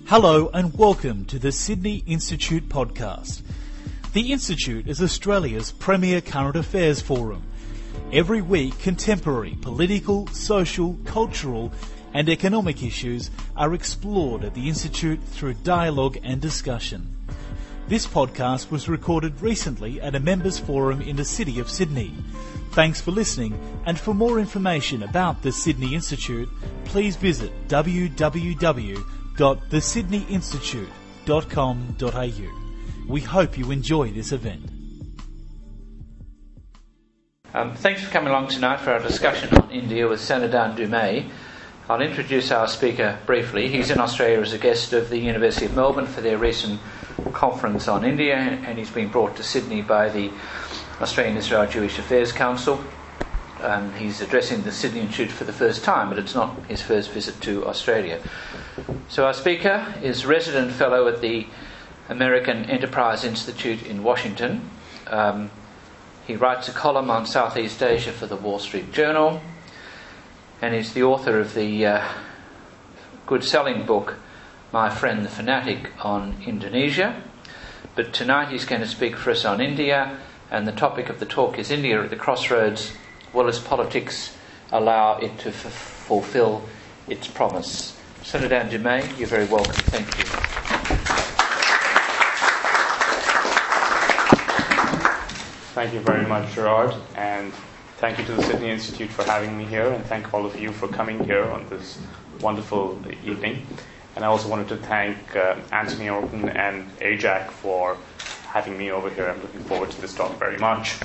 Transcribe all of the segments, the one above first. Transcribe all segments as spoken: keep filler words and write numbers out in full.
Hello and welcome to the Sydney Institute podcast. The Institute is Australia's premier current affairs forum. Every week, contemporary political, social, cultural and economic issues are explored at the Institute through dialogue and discussion. This podcast was recorded recently at a members forum in the city of Sydney. Thanks for listening, and for more information about the Sydney Institute, please visit w w w dot the sydney institute dot com dot a u. We hope you enjoy this event. Um, thanks for coming along tonight for our discussion on India with Sanadhan Dumay. I'll introduce our speaker briefly. He's in Australia as a guest of the University of Melbourne for their recent conference on India, and he's been brought to Sydney by the Australian Israel Jewish Affairs Council. Um, he's addressing the Sydney Institute for the first time, but it's not his first visit to Australia. So our speaker is resident fellow at the American Enterprise Institute in Washington. Um, he writes a column on Southeast Asia for the Wall Street Journal, and he's the author of the uh, good-selling book, My Friend the Fanatic, on Indonesia. But tonight he's going to speak for us on India, and the topic of the talk is India at the crossroads. Will its politics allow it to f- fulfill its promise? Sanadhan Dumay, you're very welcome. Thank you. Thank you very much, Gerard, and thank you to the Sydney Institute for having me here, and thank all of you for coming here on this wonderful evening. And I also wanted to thank uh, Anthony Orton and A J A C for having me over here. I'm looking forward to this talk very much.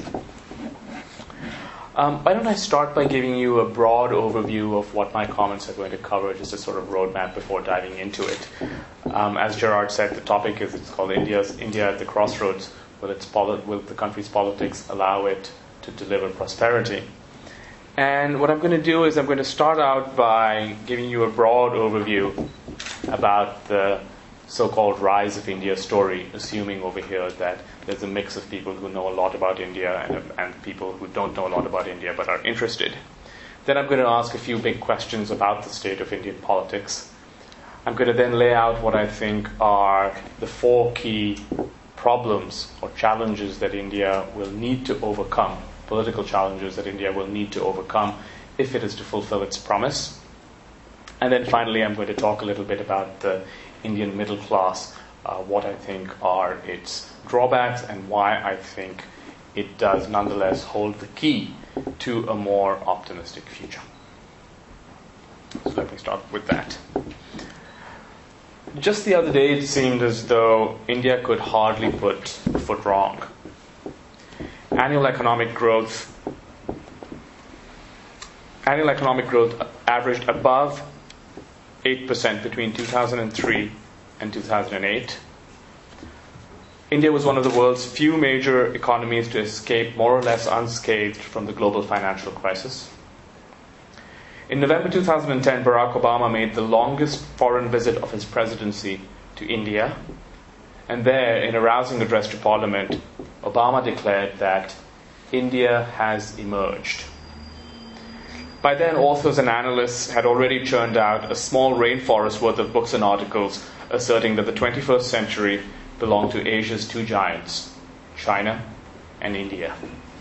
Um, why don't I start by giving you a broad overview of what my comments are going to cover, just a sort of roadmap before diving into it. Um, as Gerard said, the topic is it's called India's India at the Crossroads. Will its poli- will the country's politics allow it to deliver prosperity? And what I'm going to do is I'm going to start out by giving you a broad overview about the so-called rise of India story, assuming over here that there's a mix of people who know a lot about India and, and people who don't know a lot about India but are interested. Then I'm going to ask a few big questions about the state of Indian politics. I'm going to then lay out what I think are the four key problems or challenges that India will need to overcome, political challenges that India will need to overcome if it is to fulfill its promise. And then finally, I'm going to talk a little bit about the Indian middle class, uh, what I think are its drawbacks and why I think it does nonetheless hold the key to a more optimistic future. So let me start with that. Just the other day, it seemed as though India could hardly put a foot wrong. Annual economic growth, annual economic growth averaged above eight percent between two thousand three and two thousand eight. India was one of the world's few major economies to escape more or less unscathed from the global financial crisis. In November two thousand ten, Barack Obama made the longest foreign visit of his presidency to India, and there, in a rousing address to Parliament, Obama declared that India has emerged. By then, authors and analysts had already churned out a small rainforest worth of books and articles asserting that the twenty-first century belonged to Asia's two giants, China and India.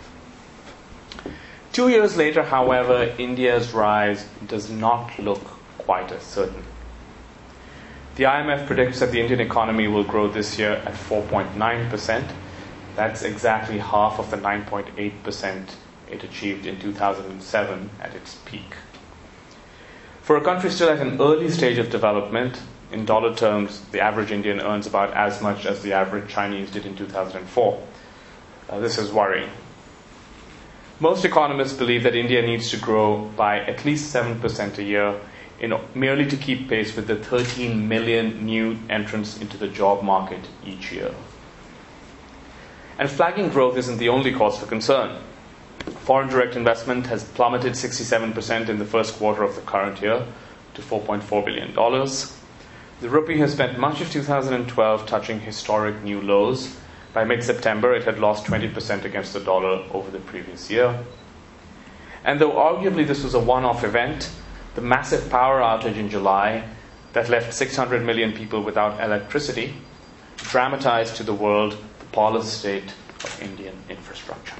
Two years later, however, India's rise does not look quite as certain. The I M F predicts that the Indian economy will grow this year at four point nine percent. That's exactly half of the nine point eight percent it achieved in two thousand seven at its peak. For a country still at an early stage of development, in dollar terms, the average Indian earns about as much as the average Chinese did in two thousand four. Uh, this is worrying. Most economists believe that India needs to grow by at least seven percent a year in, merely to keep pace with the thirteen million new entrants into the job market each year. And flagging growth isn't the only cause for concern. Foreign direct investment has plummeted sixty-seven percent in the first quarter of the current year to four point four billion dollars. The rupee has spent much of two thousand twelve touching historic new lows. By mid-September, it had lost twenty percent against the dollar over the previous year. And though arguably this was a one-off event, the massive power outage in July that left six hundred million people without electricity dramatized to the world the parlous state of Indian infrastructure.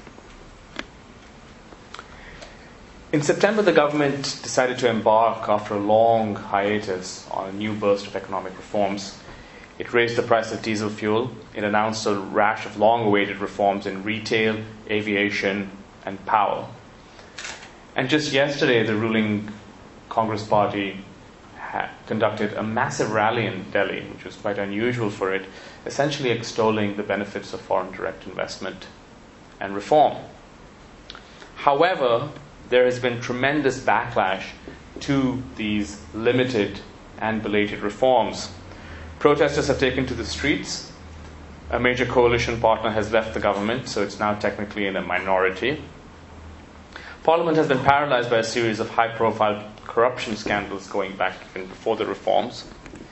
In September, the government decided to embark, after a long hiatus, on a new burst of economic reforms. It raised the price of diesel fuel. It announced a rash of long-awaited reforms in retail, aviation, and power. And just yesterday, the ruling Congress party ha- conducted a massive rally in Delhi, which was quite unusual for it, essentially extolling the benefits of foreign direct investment and reform. However, there has been tremendous backlash to these limited and belated reforms. Protesters have taken to the streets. A major coalition partner has left the government, so it's now technically in a minority. Parliament has been paralyzed by a series of high-profile corruption scandals going back even before the reforms.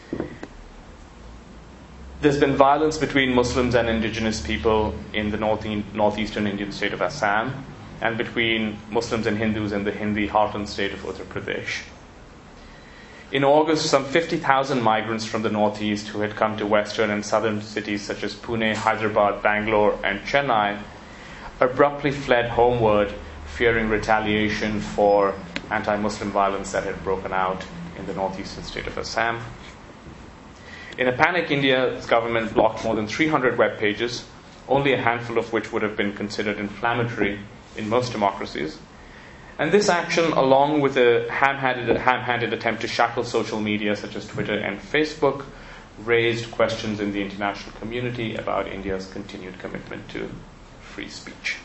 There's been violence between Muslims and indigenous people in the north- northeastern Indian state of Assam, and between Muslims and Hindus in the Hindi heartland state of Uttar Pradesh. In August, some fifty thousand migrants from the northeast who had come to western and southern cities such as Pune, Hyderabad, Bangalore, and Chennai abruptly fled homeward, fearing retaliation for anti-Muslim violence that had broken out in the northeastern state of Assam. In a panic, India's government blocked more than three hundred web pages, only a handful of which would have been considered inflammatory in most democracies. And this action, along with a ham-handed, ham-handed attempt to shackle social media such as Twitter and Facebook, raised questions in the international community about India's continued commitment to free speech.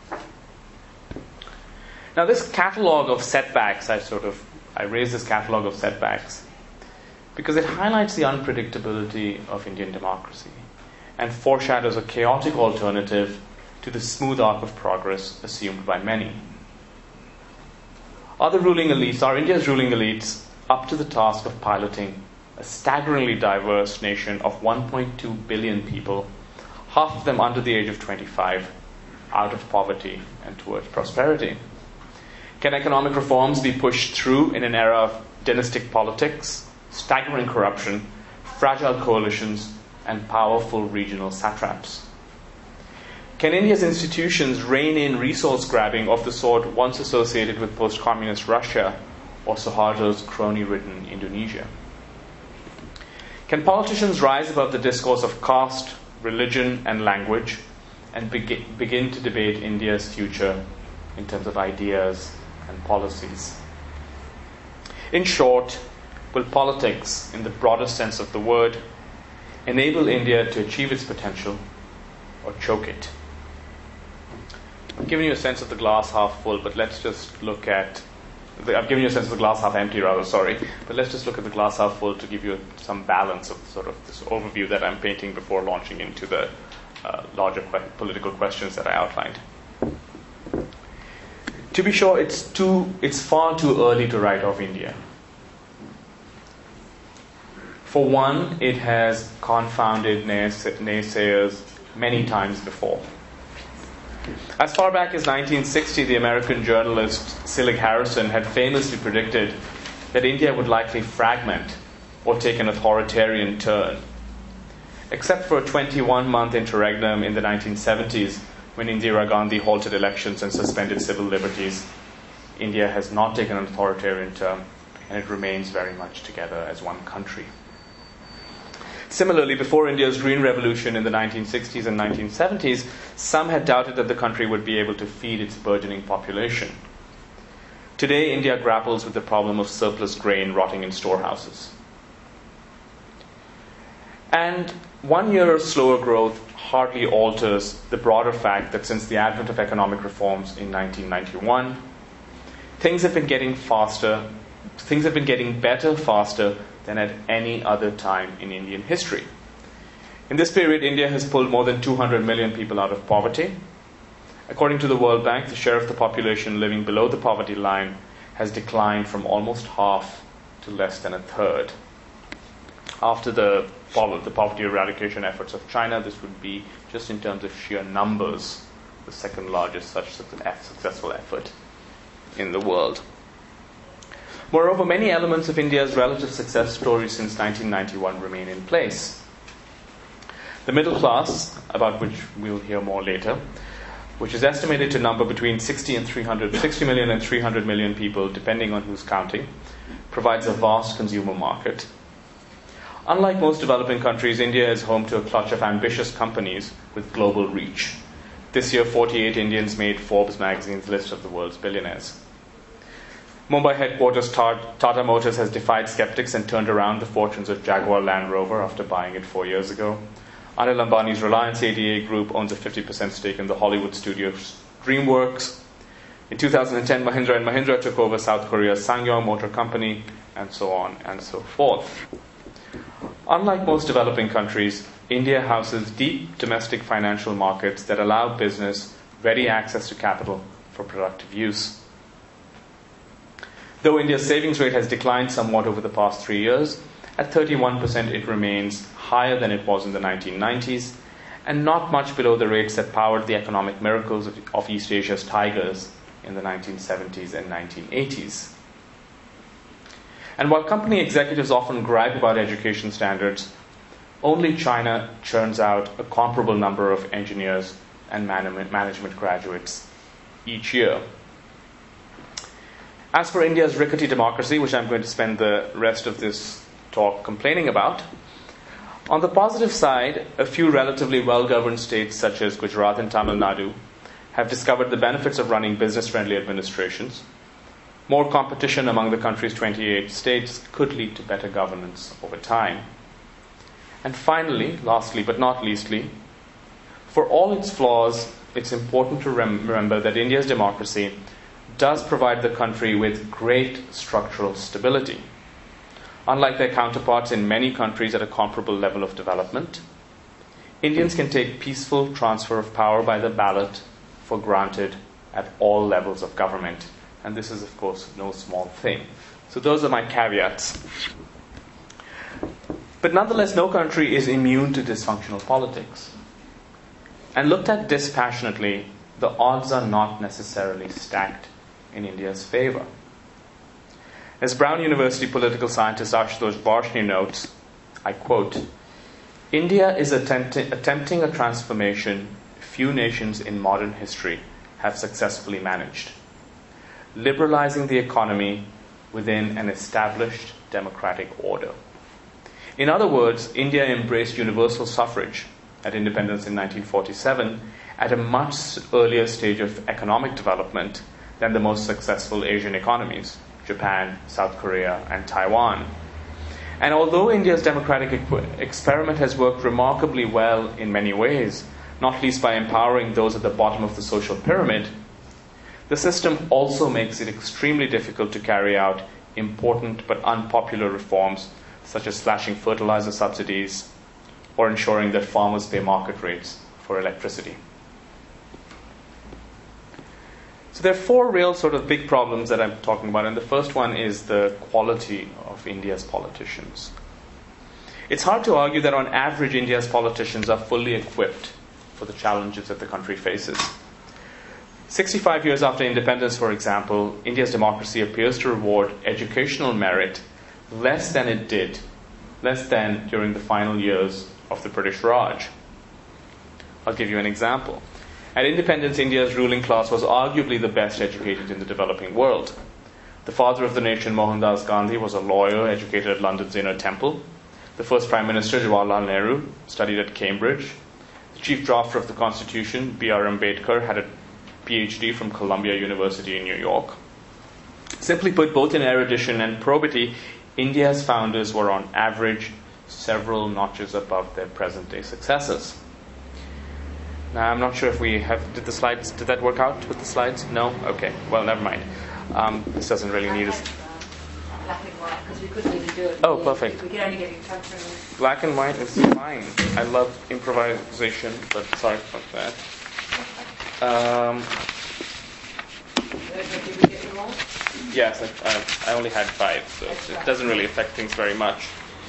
Now, this catalogue of setbacks, I sort of, I raise this catalogue of setbacks because it highlights the unpredictability of Indian democracy and foreshadows a chaotic alternative to the smooth arc of progress assumed by many. Are the ruling elites, are India's ruling elites up to the task of piloting a staggeringly diverse nation of one point two billion people, half of them under the age of twenty-five, out of poverty and towards prosperity? Can economic reforms be pushed through in an era of dynastic politics, staggering corruption, fragile coalitions, and powerful regional satraps? Can India's institutions rein in resource grabbing of the sort once associated with post-communist Russia or Suharto's crony-ridden Indonesia? Can politicians rise above the discourse of caste, religion, and language and begin, begin to debate India's future in terms of ideas and policies? In short, will politics, in the broadest sense of the word, enable India to achieve its potential or choke it? I've given you a sense of the glass half full, but let's just look at the, I've given you a sense of the glass half empty, rather, sorry. But let's just look at the glass half full to give you some balance of sort of this overview that I'm painting before launching into the uh, larger que- political questions that I outlined. To be sure, it's too, it's far too early to write off India. For one, it has confounded nays- naysayers many times before. As far back as nineteen sixty, the American journalist Selig Harrison had famously predicted that India would likely fragment or take an authoritarian turn. Except for a twenty-one month interregnum in the nineteen seventies, when Indira Gandhi halted elections and suspended civil liberties, India has not taken an authoritarian turn, and it remains very much together as one country. Similarly, before India's Green Revolution in the nineteen sixties and nineteen seventies, some had doubted that the country would be able to feed its burgeoning population. Today, India grapples with the problem of surplus grain rotting in storehouses. And one year of slower growth hardly alters the broader fact that since the advent of economic reforms in nineteen ninety-one, things have been getting faster, things have been getting better faster than at any other time in Indian history. In this period, India has pulled more than two hundred million people out of poverty. According to the World Bank, the share of the population living below the poverty line has declined from almost half to less than a third. After the, the poverty eradication efforts of China, this would be, just in terms of sheer numbers, the second largest such successful effort in the world. Moreover, many elements of India's relative success story since nineteen ninety-one remain in place. The middle class, about which we'll hear more later, which is estimated to number between sixty and three hundred, sixty million and three hundred million people, depending on who's counting, provides a vast consumer market. Unlike most developing countries, India is home to a clutch of ambitious companies with global reach. This year, forty-eight Indians made Forbes magazine's list of the world's billionaires. Mumbai headquarters Tata Motors has defied skeptics and turned around the fortunes of Jaguar Land Rover after buying it four years ago. Anil Ambani's Reliance A D A Group owns a fifty percent stake in the Hollywood studio DreamWorks. In two thousand ten, Mahindra and Mahindra took over South Korea's Ssangyong Motor Company, and so on and so forth. Unlike most developing countries, India houses deep domestic financial markets that allow business ready access to capital for productive use. Though India's savings rate has declined somewhat over the past three years, at thirty-one percent it remains higher than it was in the nineteen nineties, and not much below the rates that powered the economic miracles of, of East Asia's tigers in the nineteen seventies and nineteen eighties. And while company executives often gripe about education standards, only China churns out a comparable number of engineers and management, management graduates each year. As for India's rickety democracy, which I'm going to spend the rest of this talk complaining about, on the positive side, a few relatively well-governed states such as Gujarat and Tamil Nadu have discovered the benefits of running business-friendly administrations. More competition among the country's twenty-eight states could lead to better governance over time. And finally, lastly but not leastly, for all its flaws, it's important to rem- remember that India's democracy does provide the country with great structural stability. Unlike their counterparts in many countries at a comparable level of development, Indians can take peaceful transfer of power by the ballot for granted at all levels of government. And this is, of course, no small thing. So those are my caveats. But nonetheless, no country is immune to dysfunctional politics. And looked at dispassionately, the odds are not necessarily stacked in India's favor. As Brown University political scientist Ashutosh Varshney notes, I quote, "India is attempti- attempting a transformation few nations in modern history have successfully managed, liberalizing the economy within an established democratic order. In other words, India embraced universal suffrage at independence in nineteen forty-seven at a much earlier stage of economic development than the most successful Asian economies, Japan, South Korea, and Taiwan. And although India's democratic equ- experiment has worked remarkably well in many ways, not least by empowering those at the bottom of the social pyramid, the system also makes it extremely difficult to carry out important but unpopular reforms, such as slashing fertilizer subsidies or ensuring that farmers pay market rates for electricity." So there are four real sort of big problems that I'm talking about, and the first one is the quality of India's politicians. It's hard to argue that on average India's politicians are fully equipped for the challenges that the country faces. sixty-five years after independence, for example, India's democracy appears to reward educational merit less than it did, less than during the final years of the British Raj. I'll give you an example. At independence, India's ruling class was arguably the best educated in the developing world. The father of the nation, Mohandas Gandhi, was a lawyer educated at London's Inner Temple. The first Prime Minister, Jawaharlal Nehru, studied at Cambridge. The chief drafter of the Constitution, B R Ambedkar, had a P H D from Columbia University in New York. Simply put, both in erudition and probity, India's founders were on average several notches above their present-day successors. Now, I'm not sure if we have... Did the slides... Did that work out with the slides? No? Okay. Well, never mind. Um, this doesn't really need us. Black and white, because we couldn't even do it. Oh, perfect. We could only get you transferring. Black and white is fine. I love improvisation, but sorry about that. Um, Did we get you wrong? yes, I, I, I only had five, so it doesn't really affect things very much.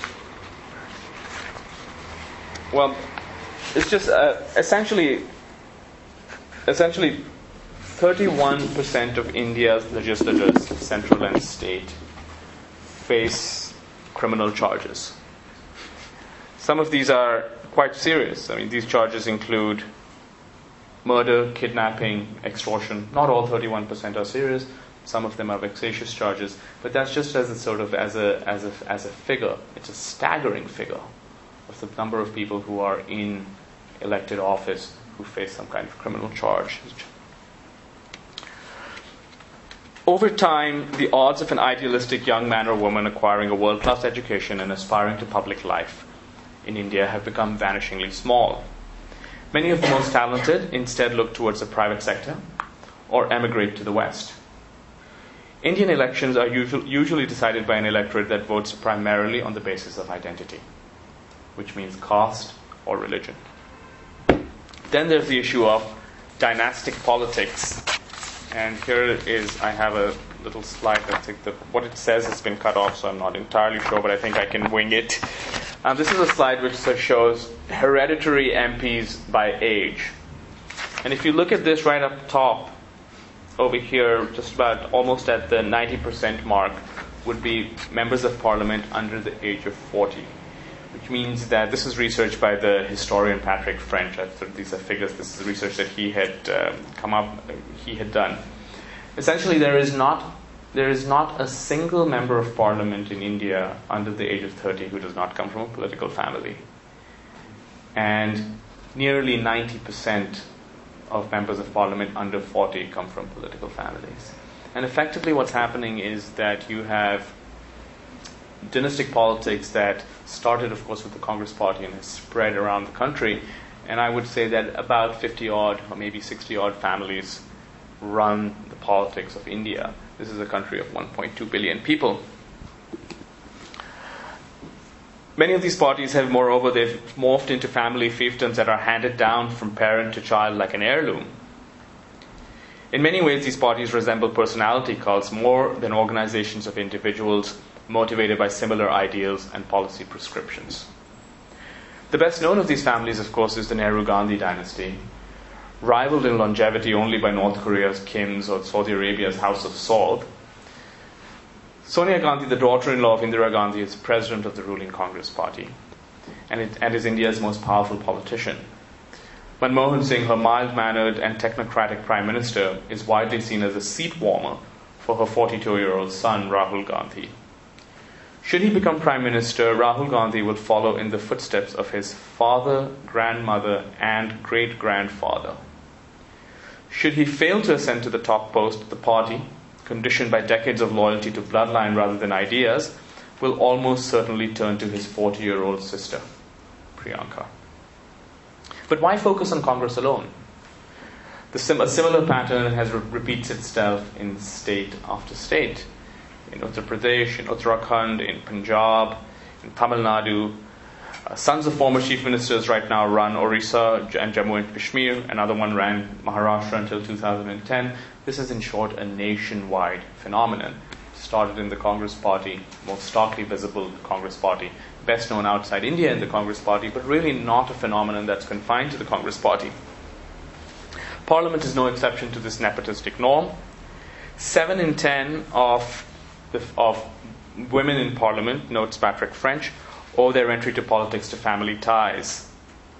Well, it's just uh, essentially, essentially, thirty-one percent of India's legislators, central and state, face criminal charges. Some of these are quite serious. I mean, these charges include murder, kidnapping, extortion. Not all thirty-one percent are serious. Some of them are vexatious charges, but that's just as a sort of as a as a as a figure. It's a staggering figure of the number of people who are in elected office who face some kind of criminal charge. Over time, the odds of an idealistic young man or woman acquiring a world-class education and aspiring to public life in India have become vanishingly small. Many of the most talented instead look towards the private sector or emigrate to the West. Indian elections are usual, usually decided by an electorate that votes primarily on the basis of identity, which means caste or religion. Then there's the issue of dynastic politics. And here is, I have a little slide. I think that what it says has been cut off, so I'm not entirely sure, but I think I can wing it. Um, this is a slide which shows hereditary M Ps by age. And if you look at this right up top, over here, just about almost at the ninety percent mark, would be members of parliament under the age of forty. Which means that this is research by the historian Patrick French. I thought these are figures. This is research that he had um, come up, he had done. Essentially, there is not there is not a single member of parliament in India under the age of thirty who does not come from a political family, and nearly ninety percent of members of parliament under forty come from political families. And effectively, what's happening is that you have dynastic politics that started, of course, with the Congress Party and has spread around the country. And I would say that about fifty odd or maybe sixty odd families run the politics of India. This is a country of one point two billion people. Many of these parties have, moreover, they've morphed into family fiefdoms that are handed down from parent to child like an heirloom. In many ways, these parties resemble personality cults more than organizations of individuals motivated by similar ideals and policy prescriptions. The best known of these families, of course, is the Nehru-Gandhi dynasty, rivaled in longevity only by North Korea's Kim's or Saudi Arabia's House of Saud. Sonia Gandhi, the daughter-in-law of Indira Gandhi, is president of the ruling Congress Party and, it, and is India's most powerful politician. Manmohan Singh, her mild-mannered and technocratic prime minister, is widely seen as a seat warmer for her forty-two-year-old son, Rahul Gandhi. Should he become Prime Minister, Rahul Gandhi will follow in the footsteps of his father, grandmother, and great-grandfather. Should he fail to ascend to the top post, the party, conditioned by decades of loyalty to bloodline rather than ideas, will almost certainly turn to his forty-year-old sister, Priyanka. But why focus on Congress alone? The sim- a similar pattern has re- repeats itself in state after state. In Uttar Pradesh, in Uttarakhand, in Punjab, in Tamil Nadu. Uh, sons of former chief ministers right now run Orissa and Jammu and Kashmir. Another one ran Maharashtra until two thousand ten. This is, in short, a nationwide phenomenon. Started in the Congress Party, most starkly visible in the Congress Party, best known outside India in the Congress Party, but really not a phenomenon that's confined to the Congress Party. Parliament is no exception to this nepotistic norm. Seven in ten of of women in Parliament, notes Patrick French, owe their entry to politics to family ties.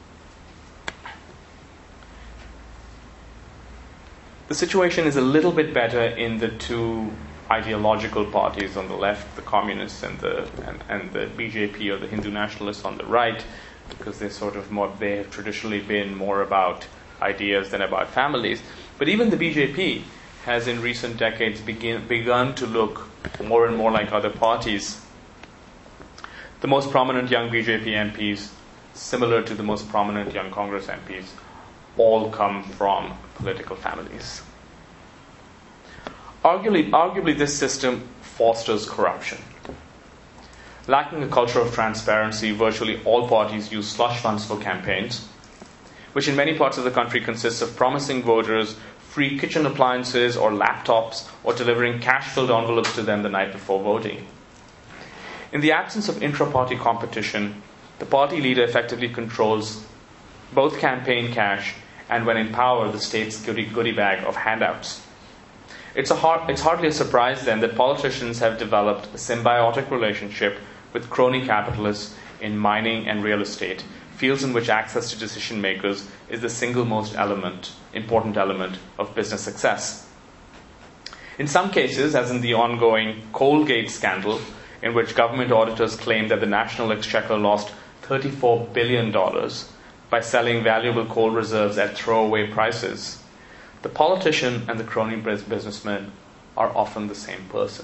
The situation is a little bit better in the two ideological parties on the left, the communists and the and, and the B J P or the Hindu nationalists on the right, because they sort of more they have traditionally been more about ideas than about families. But even the B J P has in recent decades begin, begun to look more and more like other parties. The most prominent young B J P M Ps, similar to the most prominent young Congress M Ps, all come from political families. Arguably, arguably this system fosters corruption. Lacking a culture of transparency, virtually all parties use slush funds for campaigns, which in many parts of the country consists of promising voters free kitchen appliances or laptops, or delivering cash-filled envelopes to them the night before voting. In the absence of intra-party competition, the party leader effectively controls both campaign cash and, when in power, the state's goodie, goodie bag of handouts. It's, a hard, it's hardly a surprise then that politicians have developed a symbiotic relationship with crony capitalists in mining and real estate, fields in which access to decision makers is the single most element, important element of business success. In some cases, as in the ongoing Coalgate scandal, in which government auditors claim that the National Exchequer lost thirty-four billion dollars by selling valuable coal reserves at throwaway prices, the politician and the crony businessman are often the same person.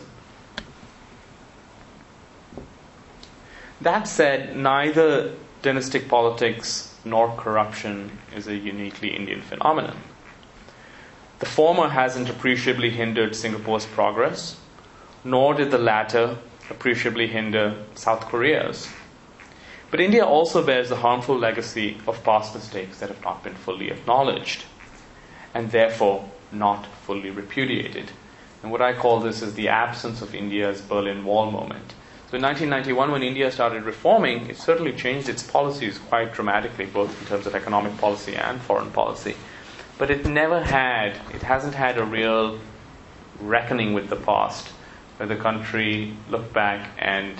That said, neither dynastic politics nor corruption is a uniquely Indian phenomenon. The former hasn't appreciably hindered Singapore's progress, nor did the latter appreciably hinder South Korea's. But India also bears the harmful legacy of past mistakes that have not been fully acknowledged, and therefore not fully repudiated. And what I call this is the absence of India's Berlin Wall moment. So in nineteen ninety-one, when India started reforming, it certainly changed its policies quite dramatically, both in terms of economic policy and foreign policy. But it never had, it hasn't had a real reckoning with the past, where the country looked back and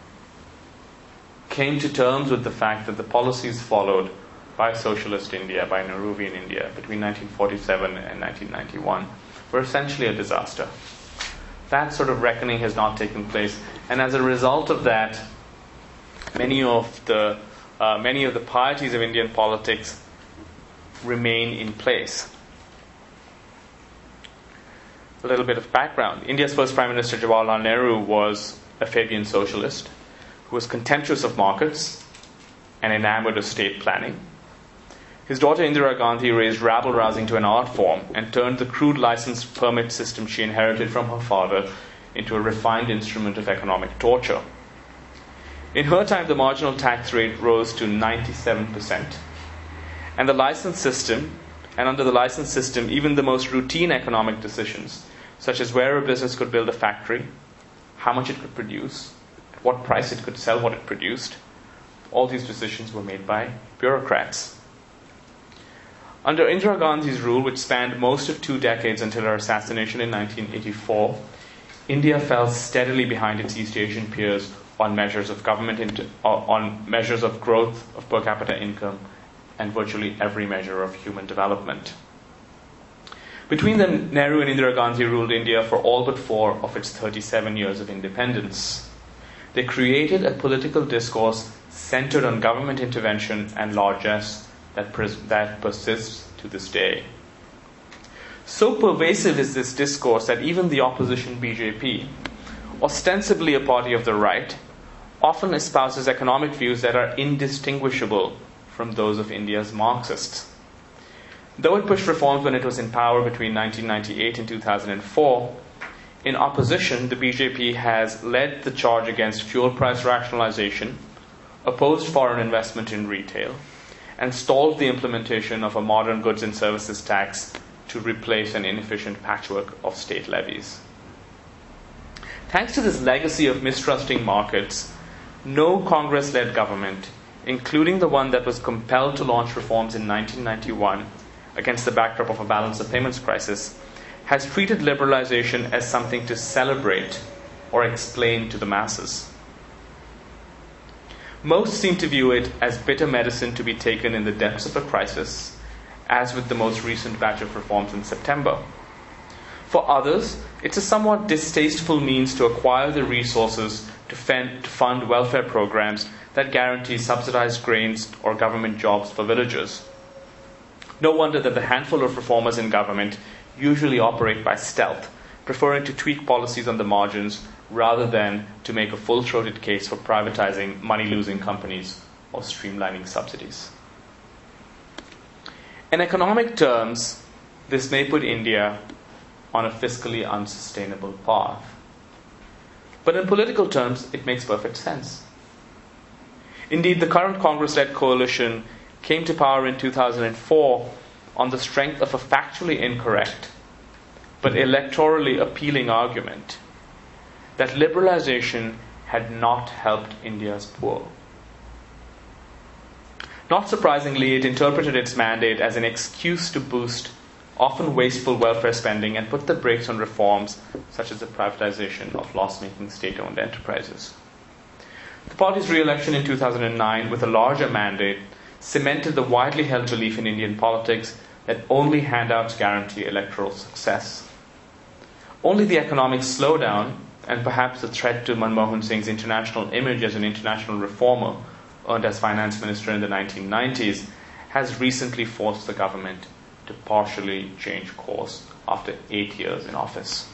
came to terms with the fact that the policies followed by socialist India, by Nehruvian India, between nineteen forty-seven and nineteen ninety-one, were essentially a disaster. That sort of reckoning has not taken place, and as a result of that, many of the uh, many of the pieties of Indian politics remain in place. A little bit of background. India's first Prime Minister, Jawaharlal Nehru, was a Fabian socialist who was contemptuous of markets and enamored of state planning. His daughter Indira Gandhi raised rabble-rousing to an art form and turned the crude license permit system she inherited from her father into a refined instrument of economic torture. In her time, the marginal tax rate rose to ninety-seven percent. And the license system, and under the license system, even the most routine economic decisions, such as where a business could build a factory, how much it could produce, at what price it could sell what it produced, all these decisions were made by bureaucrats. Under Indira Gandhi's rule, which spanned most of two decades until her assassination in nineteen eighty-four, India fell steadily behind its East Asian peers on measures of government inter- on measures of growth of per capita income and virtually every measure of human development. Between them, Nehru and Indira Gandhi ruled India for all but four of its thirty-seven years of independence. They created a political discourse centered on government intervention and largesse that, pers- that persists to this day. So pervasive is this discourse that even the opposition B J P, ostensibly a party of the right, often espouses economic views that are indistinguishable from those of India's Marxists. Though it pushed reforms when it was in power between nineteen ninety-eight and two thousand four, in opposition, the B J P has led the charge against fuel price rationalization, opposed foreign investment in retail, and stalled the implementation of a modern goods and services tax to replace an inefficient patchwork of state levies. Thanks to this legacy of mistrusting markets, no Congress-led government, including the one that was compelled to launch reforms in nineteen ninety-one against the backdrop of a balance of payments crisis, has treated liberalization as something to celebrate or explain to the masses. Most seem to view it as bitter medicine to be taken in the depths of a crisis, as with the most recent batch of reforms in September. For others, it's a somewhat distasteful means to acquire the resources to fend, to fund welfare programs that guarantee subsidized grains or government jobs for villagers. No wonder that the handful of reformers in government usually operate by stealth, preferring to tweak policies on the margins rather than to make a full-throated case for privatizing money-losing companies or streamlining subsidies. In economic terms, this may put India on a fiscally unsustainable path. But in political terms, it makes perfect sense. Indeed, the current Congress-led coalition came to power in two thousand four on the strength of a factually incorrect but electorally appealing argument that liberalization had not helped India's poor. Not surprisingly, it interpreted its mandate as an excuse to boost often wasteful welfare spending, and put the brakes on reforms such as the privatization of loss-making state-owned enterprises. The party's re-election in two thousand nine with a larger mandate cemented the widely held belief in Indian politics that only handouts guarantee electoral success. Only the economic slowdown and perhaps the threat to Manmohan Singh's international image as an international reformer earned as finance minister in the nineteen nineties has recently forced the government to partially change course after eight years in office.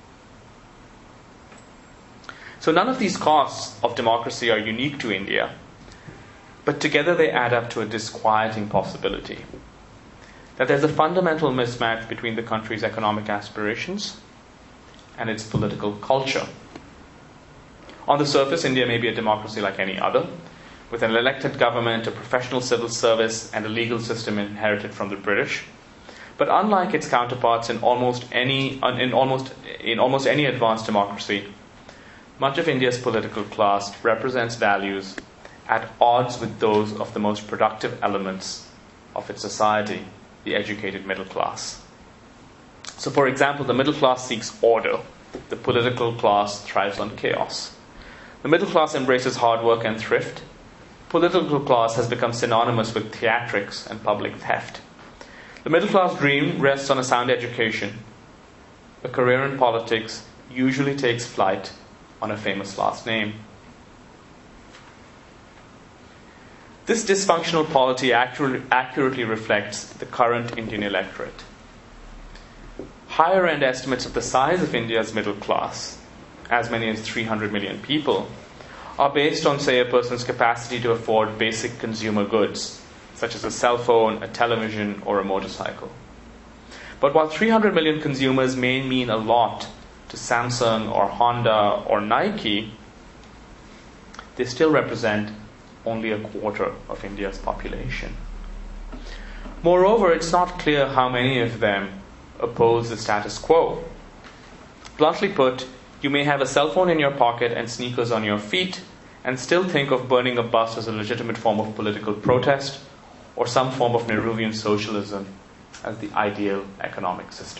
So none of these costs of democracy are unique to India, but together they add up to a disquieting possibility that there's a fundamental mismatch between the country's economic aspirations and its political culture. On the surface, India may be a democracy like any other, with an elected government, a professional civil service, and a legal system inherited from the British. But unlike its counterparts in almost any in almost in almost any advanced democracy, much of India's political class represents values at odds with those of the most productive elements of its society, the educated middle class. So, for example, the middle class seeks order. The political class thrives on chaos. The middle class embraces hard work and thrift. Political class has become synonymous with theatrics and public theft. The middle class dream rests on a sound education. A career in politics usually takes flight on a famous last name. This dysfunctional polity accurately, accurately reflects the current Indian electorate. Higher-end estimates of the size of India's middle class, as many as three hundred million people, are based on, say, a person's capacity to afford basic consumer goods, such as a cell phone, a television, or a motorcycle. But while three hundred million consumers may mean a lot to Samsung or Honda or Nike, they still represent only a quarter of India's population. Moreover, it's not clear how many of them oppose the status quo. Bluntly put, you may have a cell phone in your pocket and sneakers on your feet and still think of burning a bus as a legitimate form of political protest or some form of Nehruvian socialism as the ideal economic system.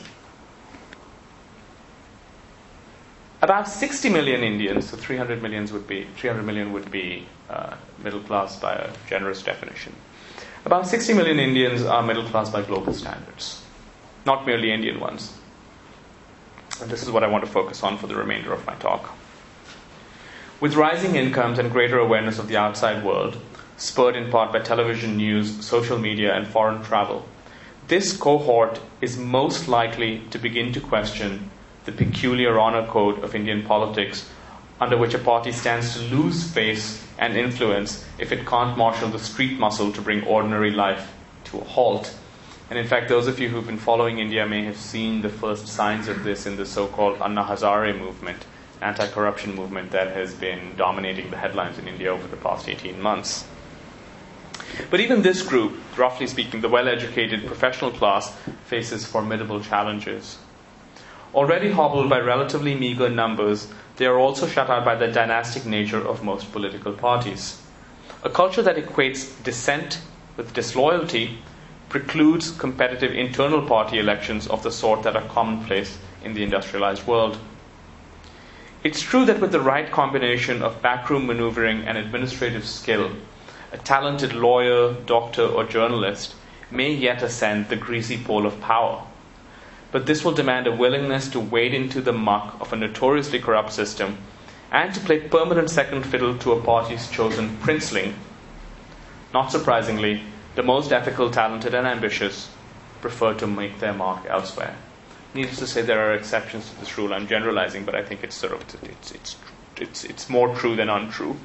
About sixty million Indians, so three hundred million would be three hundred million would be uh, middle class by a generous definition. About sixty million Indians are middle class by global standards, not merely Indian ones. And this is what I want to focus on for the remainder of my talk. With rising incomes and greater awareness of the outside world, spurred in part by television news, social media, and foreign travel, this cohort is most likely to begin to question the peculiar honor code of Indian politics, under which a party stands to lose face and influence if it can't marshal the street muscle to bring ordinary life to a halt. And in fact, those of you who've been following India may have seen the first signs of this in the so-called Anna Hazare movement, anti-corruption movement that has been dominating the headlines in India over the past eighteen months. But even this group, roughly speaking, the well-educated professional class, faces formidable challenges. Already hobbled by relatively meager numbers, they are also shut out by the dynastic nature of most political parties. A culture that equates dissent with disloyalty precludes competitive internal party elections of the sort that are commonplace in the industrialized world. It's true that with the right combination of backroom maneuvering and administrative skill, a talented lawyer, doctor, or journalist may yet ascend the greasy pole of power. But this will demand a willingness to wade into the muck of a notoriously corrupt system and to play permanent second fiddle to a party's chosen princeling. Not surprisingly, the most ethical, talented, and ambitious prefer to make their mark elsewhere. Needless to say, there are exceptions to this rule. I'm generalizing, but I think it's sort of it's it's it's it's more true than untrue.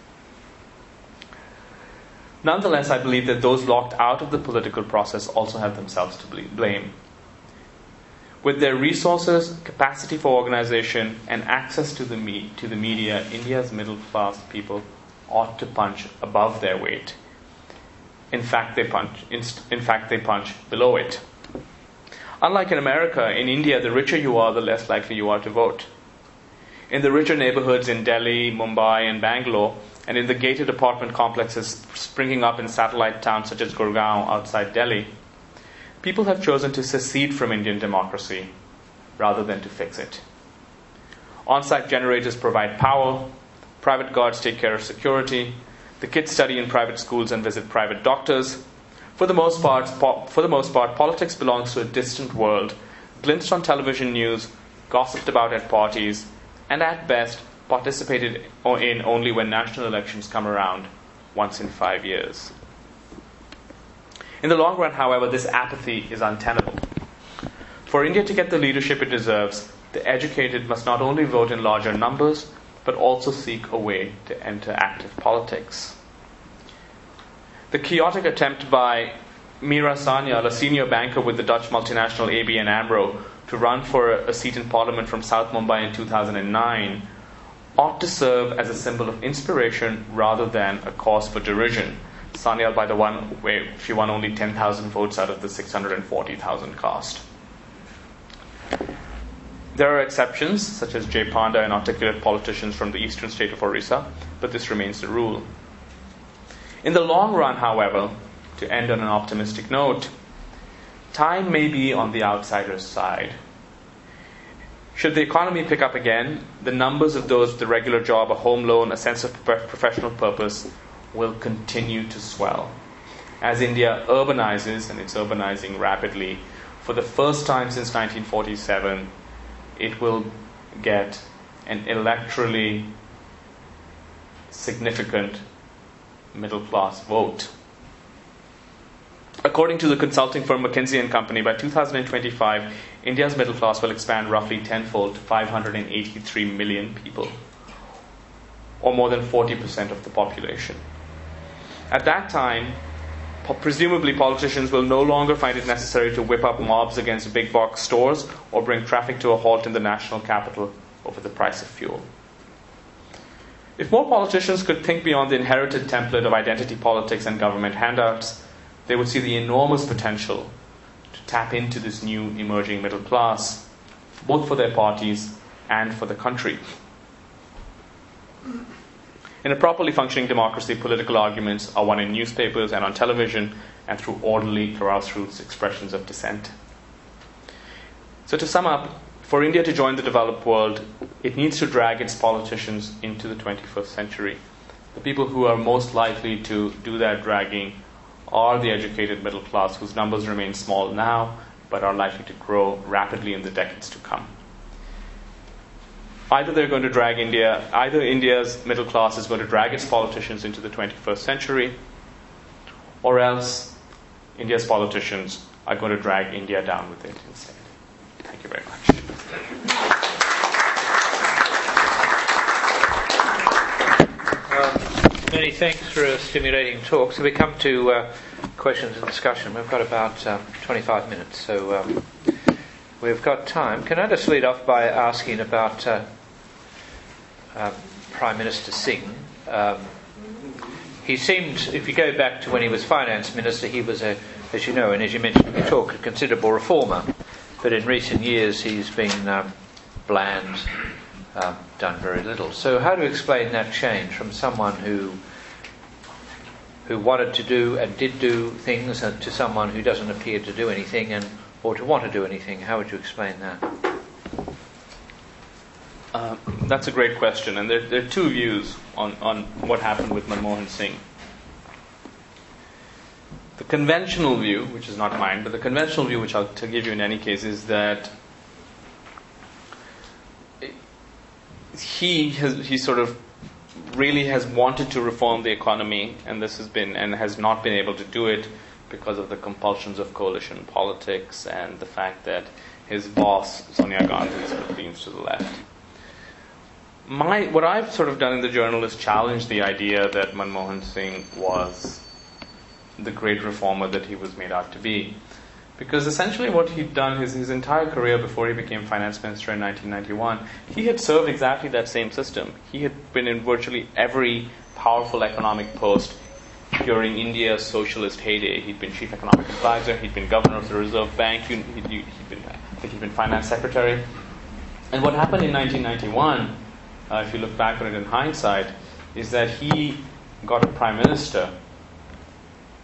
Nonetheless, I believe that those locked out of the political process also have themselves to blame. With their resources, capacity for organization, and access to the me- to the media, India's middle-class people ought to punch above their weight. In fact, they punch. In, in fact, they punch below it. Unlike in America, in India, the richer you are, the less likely you are to vote. In the richer neighborhoods in Delhi, Mumbai, and Bangalore, and in the gated apartment complexes springing up in satellite towns such as Gurgaon outside Delhi, people have chosen to secede from Indian democracy rather than to fix it. On-site generators provide power, private guards take care of security, the kids study in private schools and visit private doctors. For the most part, po- for the most part, politics belongs to a distant world, glimpsed on television news, gossiped about at parties, and at best, participated in only when national elections come around once in five years. In the long run, however, this apathy is untenable. For India to get the leadership it deserves, the educated must not only vote in larger numbers, but also seek a way to enter active politics. The chaotic attempt by Meera Sanyal, a senior banker with the Dutch multinational A B N AMRO, to run for a seat in parliament from South Mumbai in two thousand nine, ought to serve as a symbol of inspiration rather than a cause for derision. Sanyal, by the one way, she won only ten thousand votes out of the six hundred forty thousand cast. There are exceptions, such as Jay Panda and articulate politicians from the eastern state of Orissa, but this remains the rule. In the long run, however, to end on an optimistic note, time may be on the outsider's side. Should the economy pick up again, the numbers of those with a regular job, a home loan, a sense of professional purpose will continue to swell. As India urbanizes, and it's urbanizing rapidly, for the first time since nineteen forty-seven, it will get an electorally significant middle-class vote. According to the consulting firm McKinsey and Company, by two thousand twenty-five, India's middle class will expand roughly tenfold to five hundred eighty-three million people, or more than forty percent of the population. At that time, presumably politicians will no longer find it necessary to whip up mobs against big box stores or bring traffic to a halt in the national capital over the price of fuel. If more politicians could think beyond the inherited template of identity politics and government handouts, they would see the enormous potential to tap into this new emerging middle class, both for their parties and for the country. In a properly functioning democracy, political arguments are won in newspapers and on television and through orderly grassroots expressions of dissent. So to sum up, for India to join the developed world, it needs to drag its politicians into the twenty-first century. The people who are most likely to do that dragging are the educated middle class, whose numbers remain small now, but are likely to grow rapidly in the decades to come. Either they're going to drag India, either India's middle class is going to drag its politicians into the twenty-first century, or else India's politicians are going to drag India down with it instead. Thank you very much. Um, many thanks for a stimulating talk. So we come to uh, questions and discussion. We've got about uh, twenty-five minutes, so um, we've got time. Can I just lead off by asking about uh, uh, Prime Minister Singh? Um, he seemed, if you go back to when he was Finance Minister, he was, a, as you know, and as you mentioned in your talk, a considerable reformer. But in recent years, he's been um, bland, um, done very little. So how to explain that change from someone who who wanted to do and did do things and to someone who doesn't appear to do anything and or to want to do anything? How would you explain that? Uh, that's a great question, and there, there are two views on, on what happened with Manmohan Singh. The conventional view, which is not mine, but the conventional view, which I'll to give you in any case, is that he has he sort of really has wanted to reform the economy, and this has been and has not been able to do it because of the compulsions of coalition politics and the fact that his boss Sonia Gandhi sort of leans to the left. My what I've sort of done in the journal is challenge the idea that Manmohan Singh was the great reformer that he was made out to be. Because essentially what he'd done his, his entire career before he became finance minister in nineteen ninety-one, he had served exactly that same system. He had been in virtually every powerful economic post during India's socialist heyday. He'd been chief economic advisor, he'd been governor of the Reserve Bank, he'd, he'd, he'd been, I think he'd been finance secretary. And what happened in nineteen ninety-one, uh, if you look back on it in hindsight, is that he got a prime minister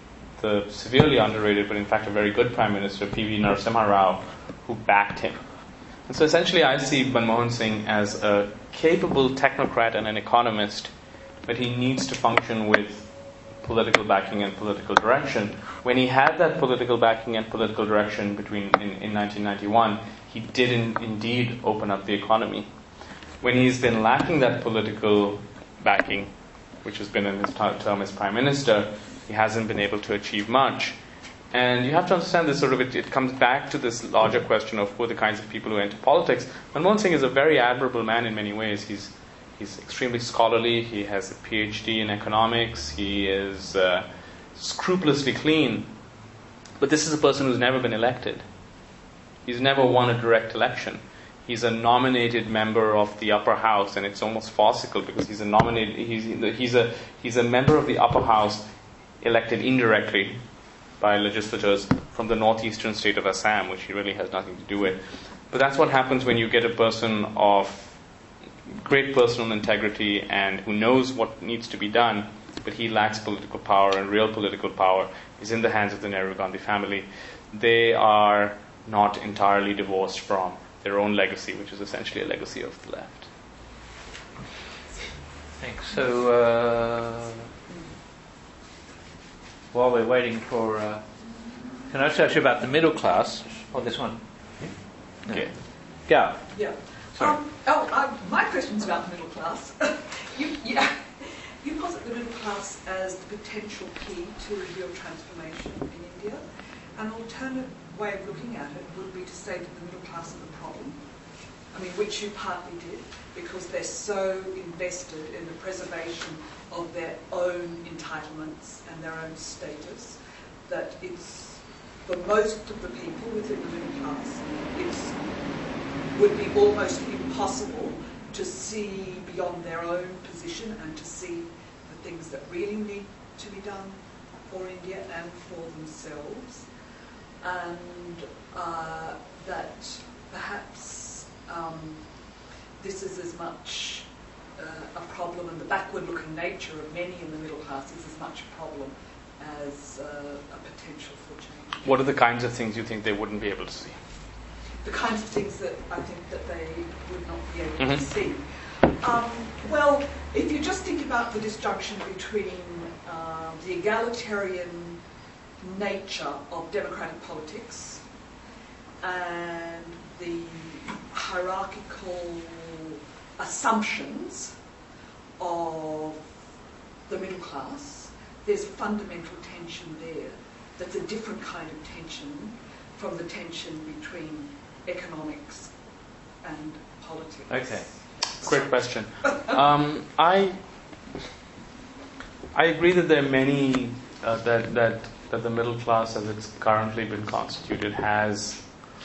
the severely underrated, but in fact a very good Prime Minister, P V Narasimha Rao, who backed him. And so essentially I see Manmohan Singh as a capable technocrat and an economist, but he needs to function with political backing and political direction. When he had that political backing and political direction between in, in nineteen ninety-one, he did in, indeed open up the economy. When he's been lacking that political backing, which has been in his t- term as Prime Minister, he hasn't been able to achieve much. And you have to understand this sort of, it, it comes back to this larger question of who are the kinds of people who enter politics. Manmohan Singh is a very admirable man in many ways. He's He's extremely scholarly. He has a P H D in economics. He is uh, scrupulously clean. But this is a person who's never been elected. He's never won a direct election. He's a nominated member of the upper house, and it's almost farcical because he's a nominated. He's he's a he's a member of the upper house, elected indirectly by legislators from the northeastern state of Assam, which he really has nothing to do with. But that's what happens when you get a person of great personal integrity and who knows what needs to be done, but he lacks political power, and real political power is in the hands of the Nehru Gandhi family. They are not entirely divorced from their own legacy, which is essentially a legacy of the left. Thanks. So, uh, while we're waiting for... Uh, can I talk to you about the middle class? Oh, this one. No. Okay. Go. Yeah. Sorry. Um, oh, uh, my question's about the middle class. you, yeah, you posit the middle class as the potential key to real transformation in India. An alternate way of looking at it would be to say that the middle class are the problem. I mean, which you partly did, because they're so invested in the preservation of their own entitlements and their own status that it's, for most of the people within the middle class, it's would be almost impossible to see beyond their own position and to see the things that really need to be done for India and for themselves. And uh, that perhaps um, this is as much uh, a problem, and the backward-looking nature of many in the middle class is as much a problem as uh, a potential for change. What are the kinds of things you think they wouldn't be able to see? The kinds of things that I think that they would not be able Mm-hmm. to see. Um, well, if you just think about the disjunction between uh, the egalitarian nature of democratic politics and the hierarchical assumptions of the middle class, there's a fundamental tension there that's a different kind of tension from the tension between economics and politics. Okay. Great question. Um, I I agree that there are many uh, that that that the middle class, as it's currently been constituted, has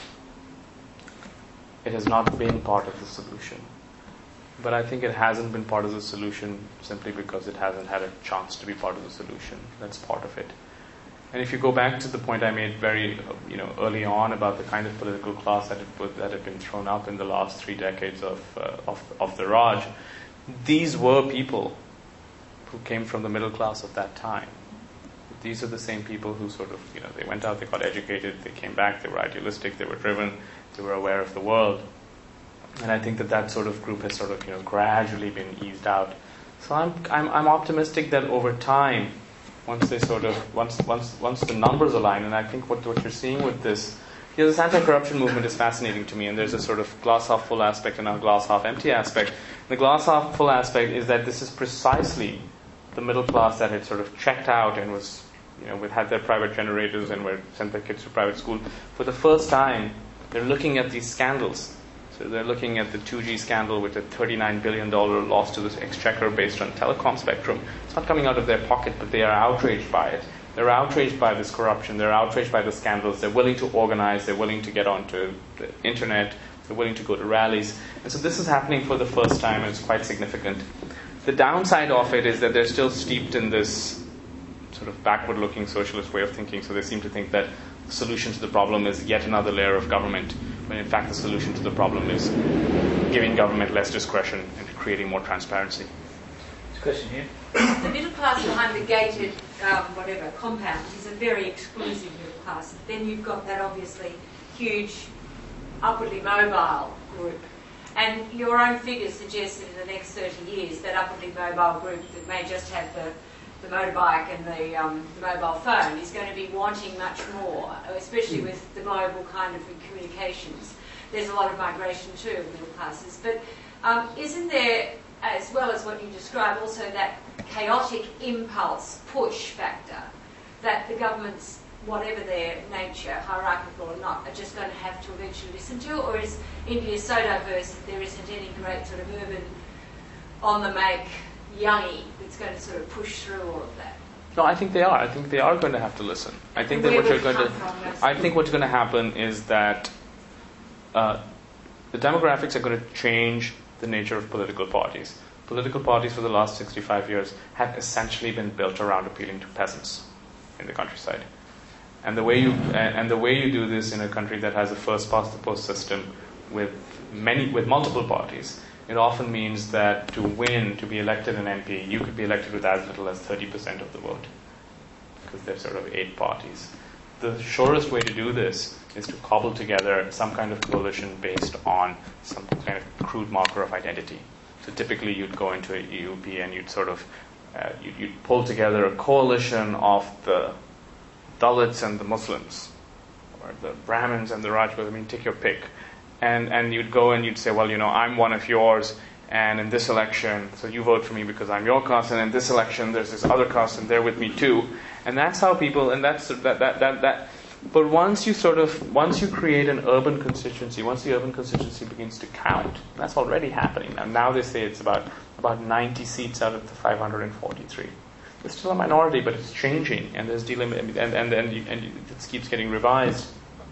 it has not been part of the solution. But I think it hasn't been part of the solution simply because it hasn't had a chance to be part of the solution. That's part of it. And if you go back to the point I made very, you know, early on about the kind of political class that it, that had been thrown up in the last three decades of, uh, of of the Raj, these were people who came from the middle class of that time. These are the same people who sort of, you know, they went out, they got educated, they came back, they were idealistic, they were driven, they were aware of the world. And I think that that sort of group has sort of, you know, gradually been eased out. So I'm I'm, I'm optimistic that over time, once they sort of once once once the numbers align, and I think what what you're seeing with this, you know, this anti-corruption movement is fascinating to me, and there's a sort of glass half full aspect and a glass half empty aspect. The glass half full aspect is that this is precisely the middle class that had sort of checked out and was, you know, had their private generators and were sent their kids to private school. For the first time, they're looking at these scandals. So they're looking at the two G scandal with a thirty-nine billion dollars loss to the exchequer based on telecom spectrum. It's not coming out of their pocket, but they are outraged by it. They're outraged by this corruption. They're outraged by the scandals. They're willing to organize. They're willing to get onto the internet. They're willing to go to rallies. And so this is happening for the first time, and it's quite significant. The downside of it is that they're still steeped in this sort of backward-looking socialist way of thinking. So they seem to think that the solution to the problem is yet another layer of government, when in fact the solution to the problem is giving government less discretion and creating more transparency. Question here. The middle class behind the gated, um, whatever, compound is a very exclusive middle class. Then you've got that obviously huge, upwardly mobile group. And your own figures suggest that in the next thirty years, that upwardly mobile group that may just have the, the motorbike and the, um, the mobile phone is going to be wanting much more, especially with the global kind of communications. There's a lot of migration too of middle classes. But um, isn't there, as well as what you described, also that chaotic impulse push factor that the governments, whatever their nature, hierarchical or not, are just going to have to eventually listen to? Or is India so diverse that there isn't any great sort of urban, on-the-make youngie that's going to sort of push through all of that? No, I think they are. I think they are going to have to listen. I think that what you're going to, I think what's going to happen is that uh, the demographics are going to change the nature of political parties. Political parties for the last sixty-five years have essentially been built around appealing to peasants in the countryside. And the way you and the way you do this in a country that has a first past the post system with many with multiple parties, it often means that to win, to be elected an M P, you could be elected with as little as thirty percent of the vote, because there's sort of eight parties. The surest way to do this is to cobble together some kind of coalition based on some kind of crude marker of identity. So typically you'd go into a E U P and you'd sort of uh, you'd, you'd pull together a coalition of the Dalits and the Muslims, or the Brahmins and the Rajputs. I mean, take your pick. And and you'd go and you'd say, well, you know, I'm one of yours, and in this election, so you vote for me because I'm your caste, and in this election, there's this other caste, and they're with me too. And that's how people, and that's that that that that. But once you sort of, once you create an urban constituency, once the urban constituency begins to count, that's already happening now. Now they say it's about about ninety seats out of the five hundred forty-three. It's still a minority, but it's changing, and there's delimit, and and and, you, and it keeps getting revised.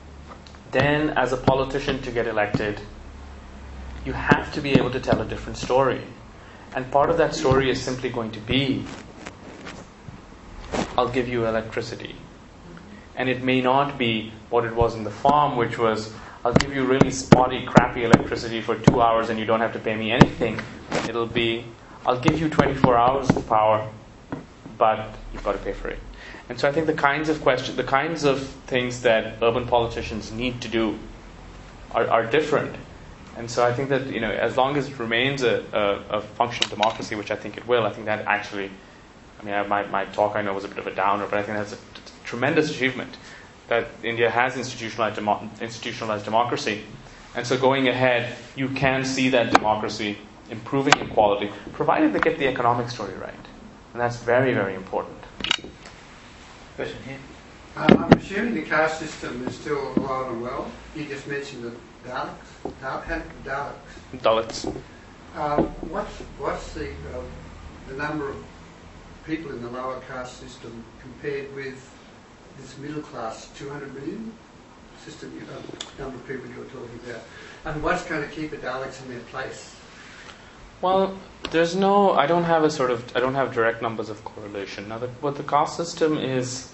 Then, as a politician to get elected, you have to be able to tell a different story, and part of that story is simply going to be, I'll give you electricity, and it may not be what it was in the farm, which was, I'll give you really spotty, crappy electricity for two hours, and you don't have to pay me anything. It'll be, I'll give you twenty-four hours of power, but you've got to pay for it. And so I think the kinds of questions, the kinds of things that urban politicians need to do are, are different. And so I think that, you know, as long as it remains a, a, a functional democracy, which I think it will, I think that actually, I mean, I, my, my talk I know was a bit of a downer, but I think that's a t- tremendous achievement that India has institutionalized, demo- institutionalized democracy. And so going ahead, you can see that democracy improving in quality, provided they get the economic story right. And that's very, very important. Question here. Um, I'm assuming the caste system is still alive and well. You just mentioned the Dalits. Dal- Dalits. Dalits. Um, what's what's the uh, the number of people in the lower caste system compared with this middle class two hundred million system? You know, number of people you're talking about, and what's going to keep the Dalits in their place? Well, there's no, I don't have a sort of, I don't have direct numbers of correlation. Now, the, what the caste system is,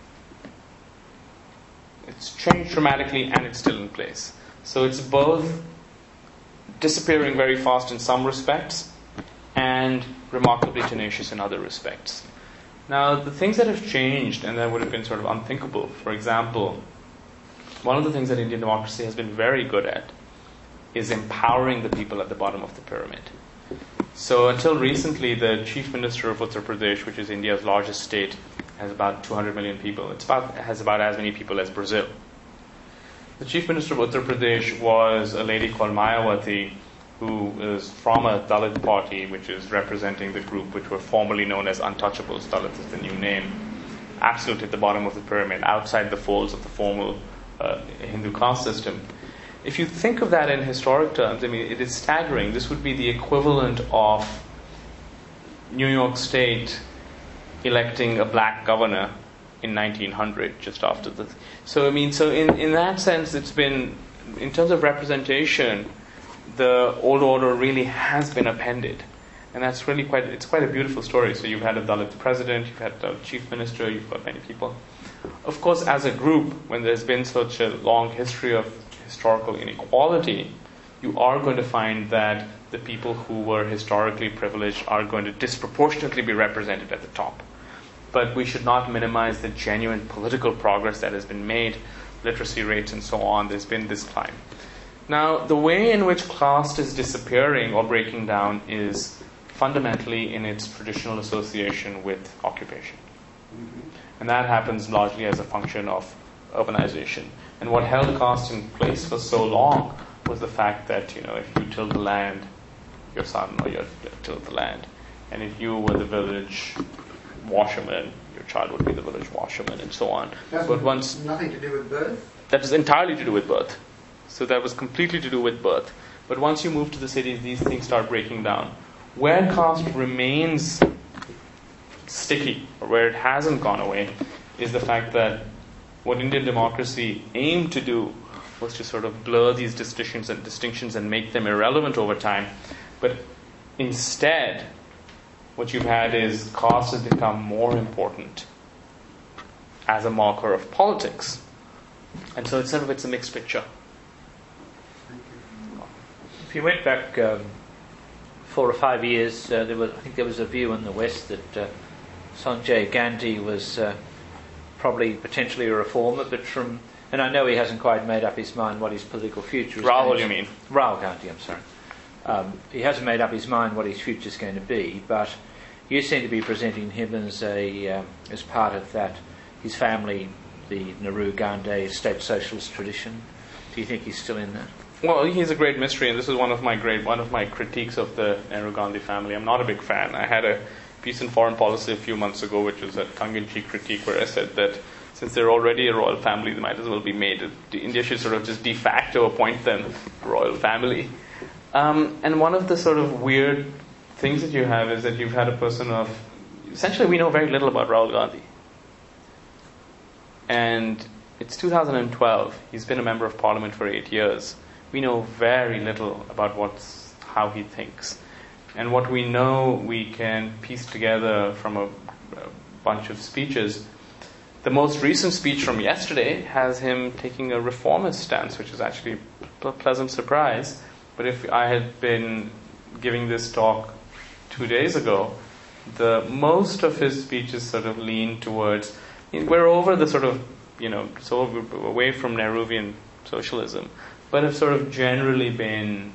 it's changed dramatically and it's still in place. So it's both disappearing very fast in some respects and remarkably tenacious in other respects. Now, the things that have changed and that would have been sort of unthinkable, for example, one of the things that Indian democracy has been very good at is empowering the people at the bottom of the pyramid. So until recently, the Chief Minister of Uttar Pradesh, which is India's largest state, has about two hundred million people. It's about has about as many people as Brazil. The Chief Minister of Uttar Pradesh was a lady called Mayawati, who is from a Dalit party, which is representing the group which were formerly known as Untouchables. Dalit is the new name. Absolutely at the bottom of the pyramid, outside the folds of the formal uh, Hindu caste system. If you think of that in historic terms, I mean, it is staggering. This would be the equivalent of New York State electing a black governor in nineteen hundred, just after the... So, I mean, so in, in that sense, it's been, in terms of representation, the old order really has been appended. And that's really quite, it's quite a beautiful story. So you've had a Dalit president, you've had a chief minister, you've got many people. Of course, as a group, when there's been such a long history of historical inequality, you are going to find that the people who were historically privileged are going to disproportionately be represented at the top. But we should not minimize the genuine political progress that has been made, literacy rates and so on. There's been this climb. Now, the way in which caste is disappearing or breaking down is fundamentally in its traditional association with occupation. Mm-hmm. And that happens largely as a function of urbanization. And what held caste in place for so long was the fact that, you know, if you tilled the land, your son or your tilled the land. And if you were the village washerman, your child would be the village washerman, and so on. That's but once nothing to do with birth? That is entirely to do with birth. So that was completely to do with birth. But once you move to the cities, these things start breaking down. Where caste remains sticky, or where it hasn't gone away, is the fact that what Indian democracy aimed to do was to sort of blur these distinctions and distinctions and make them irrelevant over time. But instead, what you've had is caste has become more important as a marker of politics. And so it's sort of it's a mixed picture. If you went back um, four or five years, uh, there was I think there was a view in the West that uh, Sanjay Gandhi was uh, probably potentially a reformer, but from and I know he hasn't quite made up his mind what his political future is. Rahul, you mean? Rahul Gandhi, I'm sorry. Um, he hasn't made up his mind what his future is going to be, but you seem to be presenting him as a um, as part of that his family, the Nehru Gandhi state socialist tradition. Do you think he's still in that? Well, he's a great mystery, and this is one of my great one of my critiques of the Nehru Gandhi family. I'm not a big fan. I had a piece in Foreign Policy a few months ago, which was a tongue-in-cheek critique, where I said that since they're already a royal family, they might as well be made. India should sort of just de facto appoint them a royal family. Um, and one of the sort of weird things that you have is that you've had a person of essentially we know very little about Rahul Gandhi. And it's two thousand twelve. He's been a member of parliament for eight years. We know very little about what's how he thinks. And what we know, we can piece together from a, a bunch of speeches. The most recent speech from yesterday has him taking a reformist stance, which is actually a pleasant surprise. But if I had been giving this talk two days ago, the most of his speeches sort of lean towards, we're over the sort of, you know, so we're away from Nehruvian socialism, but have sort of generally been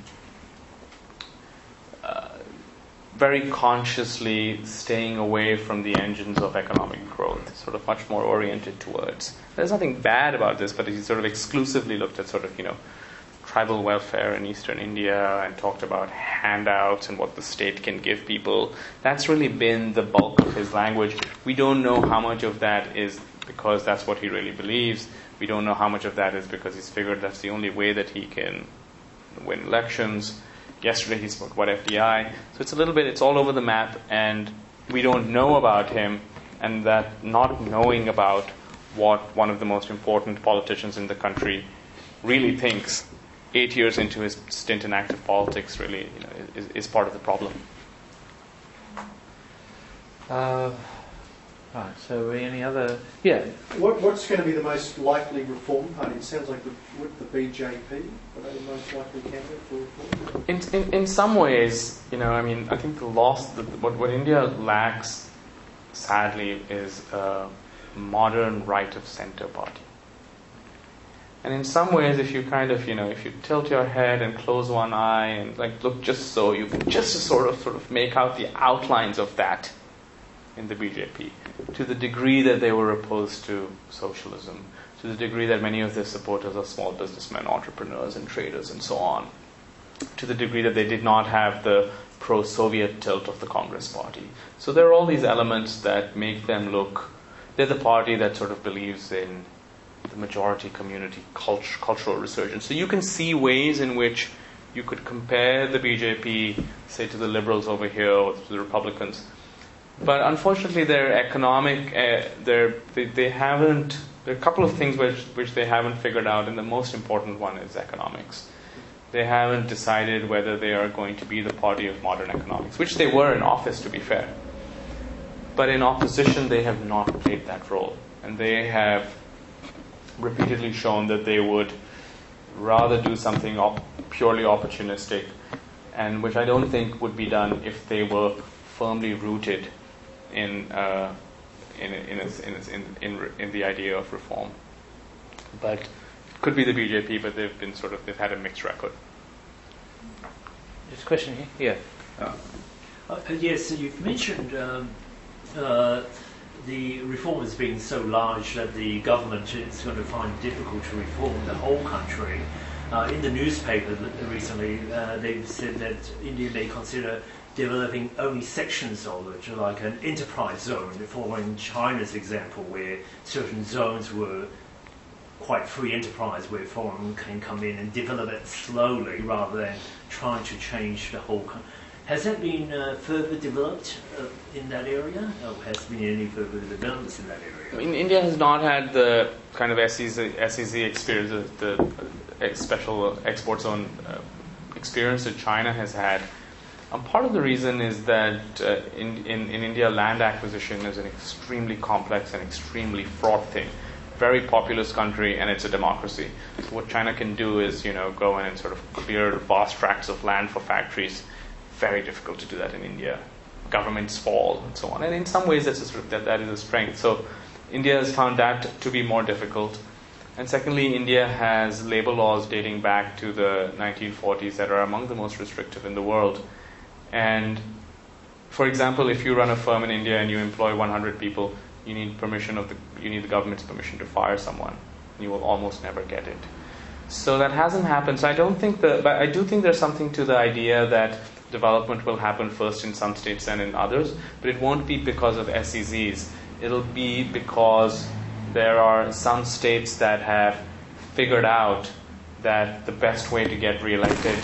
uh, very consciously staying away from the engines of economic growth, sort of much more oriented towards. There's nothing bad about this, but he sort of exclusively looked at sort of, you know, tribal welfare in eastern India and talked about handouts and what the state can give people. That's really been the bulk of his language. We don't know how much of that is because that's what he really believes. We don't know how much of that is because he's figured that's the only way that he can win elections. Yesterday he spoke about F D I. So it's a little bit, it's all over the map, and we don't know about him, and that not knowing about what one of the most important politicians in the country really thinks eight years into his stint in active politics really, you know, is, is part of the problem. Uh, right, so any other... Yeah. What, what's going to be the most likely reform party? It sounds like the, the B J P. Are they the most likely candidate for reform? In, in, in some ways, you know, I mean, I think the loss, the, what, what India lacks, sadly, is a modern right-of-center party. And in some ways, if you kind of, you know, if you tilt your head and close one eye and like look just so, you can just sort of sort of make out the outlines of that in the B J P, to the degree that they were opposed to socialism, to the degree that many of their supporters are small businessmen, entrepreneurs and traders and so on, to the degree that they did not have the pro-Soviet tilt of the Congress Party. So there are all these elements that make them look, they're the party that sort of believes in the majority community cult- cultural resurgence. So you can see ways in which you could compare the B J P, say, to the liberals over here or to the Republicans. But unfortunately, their economic, uh, their, they, they haven't, there are a couple of things which, which they haven't figured out, and the most important one is economics. They haven't decided whether they are going to be the party of modern economics, which they were in office, to be fair. But in opposition, they have not played that role. And they have repeatedly shown that they would rather do something op- purely opportunistic and which I don't think would be done if they were firmly rooted in uh, in in, in, in in in the idea of reform. But it could be the B J P, but they've been sort of they've had a mixed record. There's a question here. Yeah. Uh, uh, yes, so you've mentioned um, uh, the reform has been so large that the government is going to find it difficult to reform the whole country. Uh, in the newspaper recently, uh, they've said that India may consider developing only sections of it, like an enterprise zone, following China's example, where certain zones were quite free enterprise, where foreign can come in and develop it slowly rather than trying to change the whole country. Has that been uh, further developed uh, in that area? Or has there been any further developments in that area? I mean, India has not had the kind of S E Z, S E Z experience, the, the special export zone uh, experience that China has had. Um, part of the reason is that uh, in, in, in India, land acquisition is an extremely complex and extremely fraught thing. Very populous country, and it's a democracy. So what China can do is, you know, go in and sort of clear vast tracts of land for factories. Very difficult to do that in India. Governments fall and so on. And in some ways, that's a sort of, that, that is a strength. So India has found that to be more difficult. And secondly, India has labor laws dating back to the nineteen forties that are among the most restrictive in the world. And for example, if you run a firm in India and you employ one hundred people, you need permission of the you need the government's permission to fire someone. You will almost never get it. So that hasn't happened. So I don't think that, but I do think there's something to the idea that development will happen first in some states and in others, but it won't be because of S E Zs. It'll be because there are some states that have figured out that the best way to get reelected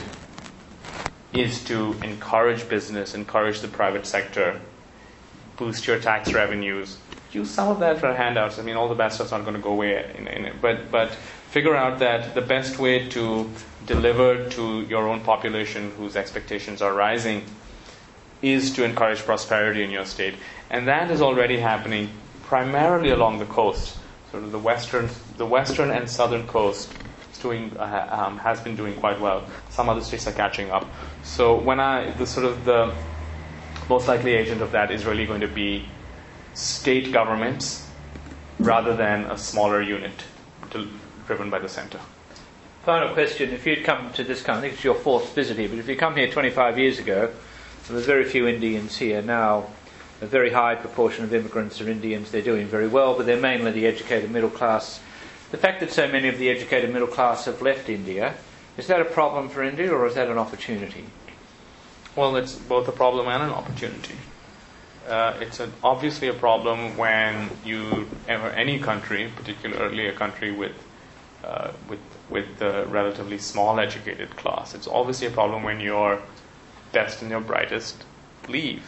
is to encourage business, encourage the private sector, boost your tax revenues, use some of that for handouts. I mean, all the bad stuff's not going to go away in, in it, but but figure out that the best way to deliver to your own population whose expectations are rising is to encourage prosperity in your state. And that is already happening primarily along the coast. Sort of the western the western and southern coast is doing uh, um, has been doing quite well. Some other states are catching up. So when I the sort of the most likely agent of that is really going to be state governments rather than a smaller unit to, driven by the center. Final question. If you'd come to this country, I think it's your fourth visit here, but if you come here twenty-five years ago, there were very few Indians here. Now, a very high proportion of immigrants are Indians. They're doing very well, but they're mainly the educated middle class. The fact that so many of the educated middle class have left India, is that a problem for India or is that an opportunity? Well, it's both a problem and an opportunity. Uh, it's an, obviously a problem when you enter any country, particularly a country with uh, with with the relatively small educated class. It's obviously a problem when your best and your brightest leave.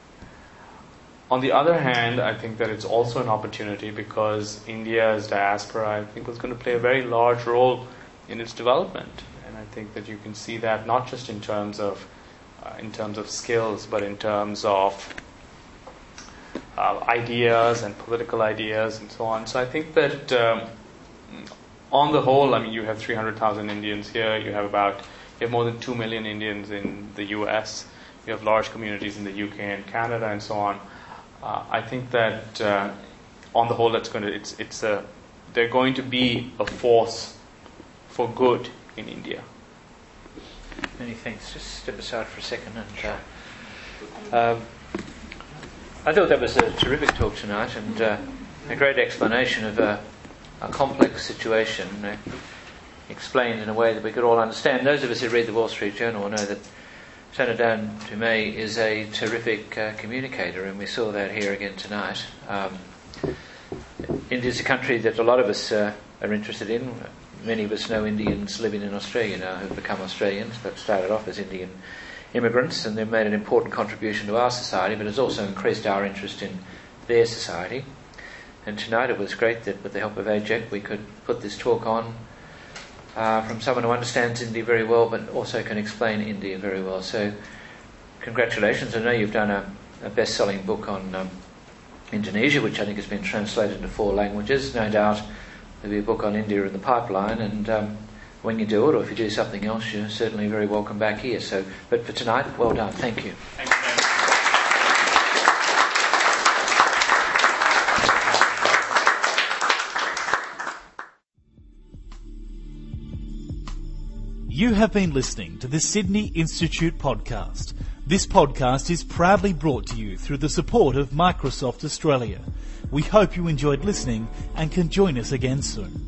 On the other hand, I think that it's also an opportunity because India's diaspora, I think, was going to play a very large role in its development, and I think that you can see that not just in terms of uh, in terms of skills, but in terms of Uh, ideas and political ideas and so on. So I think that um, on the whole, I mean, you have three hundred thousand Indians here. You have about you have more than two million Indians in the U S. You have large communities in the U K and Canada and so on. Uh, I think that uh, on the whole, that's going to it's it's a they're going to be a force for good in India. Many thanks. Just step aside for a second and. Uh, um, I thought that was a terrific talk tonight and uh, a great explanation of a, a complex situation, uh, explained in a way that we could all understand. Those of us who read the Wall Street Journal know that Sanadhan Dumay is a terrific uh, communicator, and we saw that here again tonight. Um, India is a country that a lot of us uh, are interested in. Many of us know Indians living in Australia now who've become Australians, but started off as Indian immigrants, and they've made an important contribution to our society, but has also increased our interest in their society. And tonight it was great that with the help of A J E C we could put this talk on uh, from someone who understands India very well, but also can explain India very well. So congratulations. I know you've done a, a best-selling book on um, Indonesia, which I think has been translated into four languages. No doubt there'll be a book on India in the pipeline, and um, when you do it, or if you do something else, you're certainly very welcome back here. So, but for tonight, well done. Thank you. Thank you very much. You have been listening to the Sydney Institute podcast. This podcast is proudly brought to you through the support of Microsoft Australia. We hope you enjoyed listening and can join us again soon.